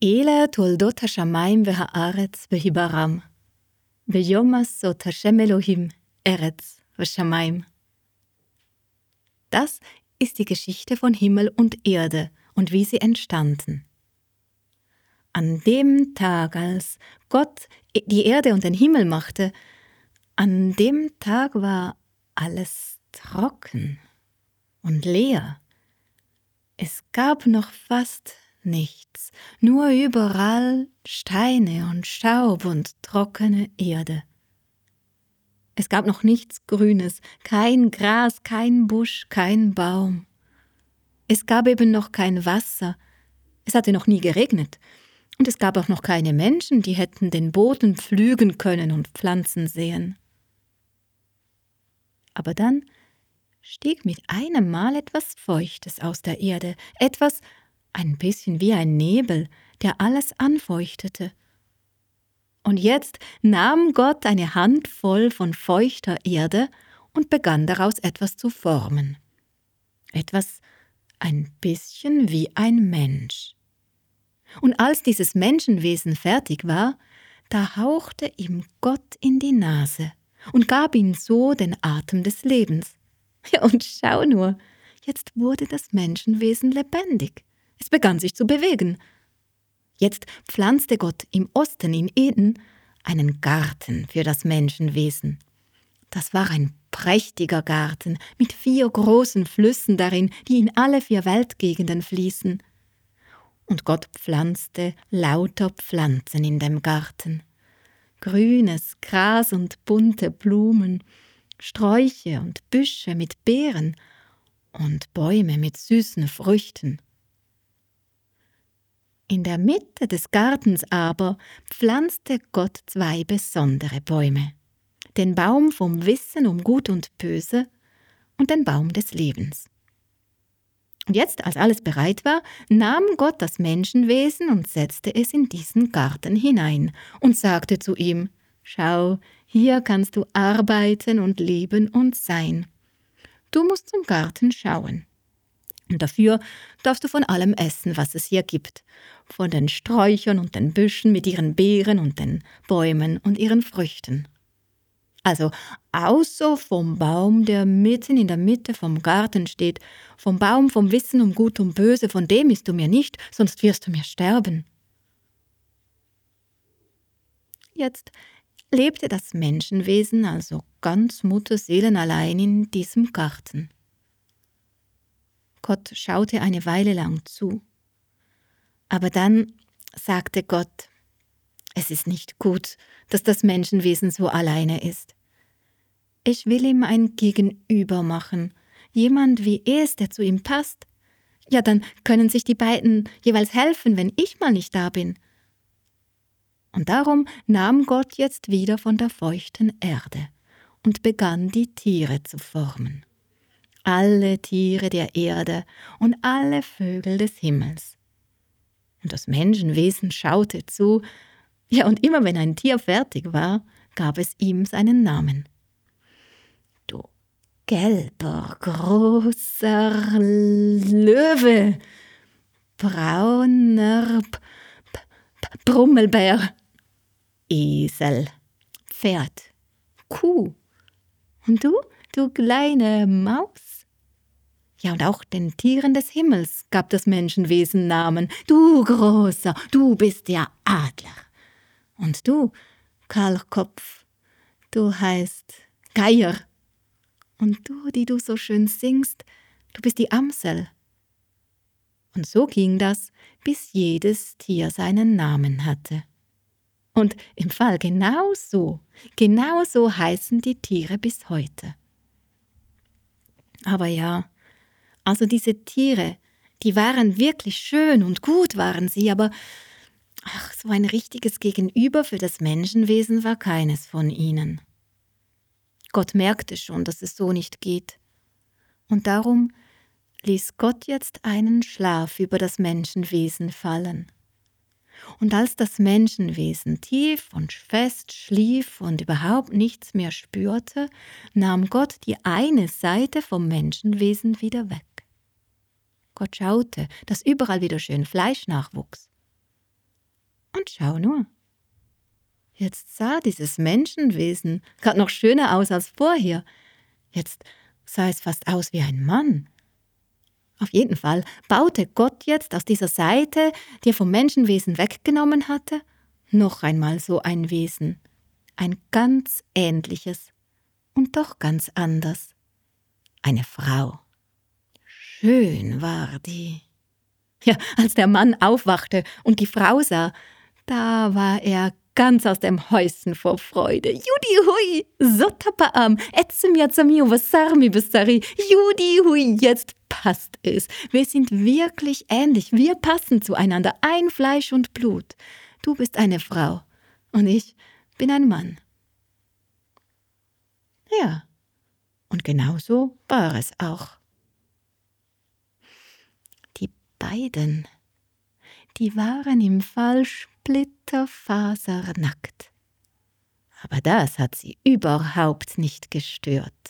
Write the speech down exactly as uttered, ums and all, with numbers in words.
אלה תולדות השמיים והארץ בהיברם. ביום עשות השם Elohim Eretz v'shamayim. Das ist die Geschichte von Himmel und Erde und wie sie entstanden. An dem Tag, als Gott die Erde und den Himmel machte, an dem Tag war alles trocken und leer. Es gab noch fast nichts, nur überall Steine und Staub und trockene Erde. Es gab noch nichts Grünes, kein Gras, kein Busch, kein Baum. Es gab eben noch kein Wasser, es hatte noch nie geregnet. Und es gab auch noch keine Menschen, die hätten den Boden pflügen können und Pflanzen säen. Aber dann stieg mit einem Mal etwas Feuchtes aus der Erde, etwas ein bisschen wie ein Nebel, der alles anfeuchtete. Und jetzt nahm Gott eine Handvoll von feuchter Erde und begann daraus etwas zu formen. Etwas ein bisschen wie ein Mensch. Und als dieses Menschenwesen fertig war, da hauchte ihm Gott in die Nase und gab ihm so den Atem des Lebens. Ja, und schau nur, jetzt wurde das Menschenwesen lebendig. Es begann sich zu bewegen. Jetzt pflanzte Gott im Osten in Eden einen Garten für das Menschenwesen. Das war ein prächtiger Garten mit vier großen Flüssen darin, die in alle vier Weltgegenden fließen. Und Gott pflanzte lauter Pflanzen in dem Garten. Grünes Gras und bunte Blumen, Sträuche und Büsche mit Beeren und Bäume mit süßen Früchten. In der Mitte des Gartens aber pflanzte Gott zwei besondere Bäume. Den Baum vom Wissen um Gut und Böse und den Baum des Lebens. Und jetzt, als alles bereit war, nahm Gott das Menschenwesen und setzte es in diesen Garten hinein und sagte zu ihm: Schau, hier kannst du arbeiten und leben und sein. Du musst zum Garten schauen. Und dafür darfst du von allem essen, was es hier gibt. Von den Sträuchern und den Büschen mit ihren Beeren und den Bäumen und ihren Früchten. Also außer vom Baum, der mitten in der Mitte vom Garten steht, vom Baum vom Wissen um Gut und Böse, von dem isst du mir nicht, sonst wirst du mir sterben. Jetzt lebte das Menschenwesen also ganz mutterseelenallein in diesem Garten. Gott schaute eine Weile lang zu. Aber dann sagte Gott: Es ist nicht gut, dass das Menschenwesen so alleine ist. Ich will ihm ein Gegenüber machen, jemand wie es, der zu ihm passt. Ja, dann können sich die beiden jeweils helfen, wenn ich mal nicht da bin. Und darum nahm Gott jetzt wieder von der feuchten Erde und begann die Tiere zu formen. Alle Tiere der Erde und alle Vögel des Himmels. Und das Menschenwesen schaute zu, ja, und immer wenn ein Tier fertig war, gab es ihm seinen Namen. Du gelber, großer Löwe, brauner P- P- Brummelbär, Esel, Pferd, Kuh. Und du, du kleine Maus? Ja, und auch den Tieren des Himmels gab das Menschenwesen Namen. Du Großer, du bist der Adler. Und du, Kahlkopf, du heißt Geier. Und du, die du so schön singst, du bist die Amsel. Und so ging das, bis jedes Tier seinen Namen hatte. Und im Fall genau so, genau so heißen die Tiere bis heute. Aber ja, also diese Tiere, die waren wirklich schön und gut waren sie, aber ach, so ein richtiges Gegenüber für das Menschenwesen war keines von ihnen. Gott merkte schon, dass es so nicht geht. Und darum ließ Gott jetzt einen Schlaf über das Menschenwesen fallen. Und als das Menschenwesen tief und fest schlief und überhaupt nichts mehr spürte, nahm Gott die eine Seite vom Menschenwesen wieder weg. Gott schaute, dass überall wieder schön Fleisch nachwuchs. Und schau nur, jetzt sah dieses Menschenwesen gerade noch schöner aus als vorher. Jetzt sah es fast aus wie ein Mann. Auf jeden Fall baute Gott jetzt aus dieser Seite, die er vom Menschenwesen weggenommen hatte, noch einmal so ein Wesen. Ein ganz ähnliches und doch ganz anders. Eine Frau. Schön war die. Ja, als der Mann aufwachte und die Frau sah, da war er ganz aus dem Häuschen vor Freude. Judi hui, so tapaam, etzem yatsami wasarmi besari, Judi hui, jetzt passt es. Wir sind wirklich ähnlich, wir passen zueinander, ein Fleisch und Blut. Du bist eine Frau und ich bin ein Mann. Ja, und genau so war es auch. Die beiden, die waren im Fall splitterfasernackt. Aber das hat sie überhaupt nicht gestört.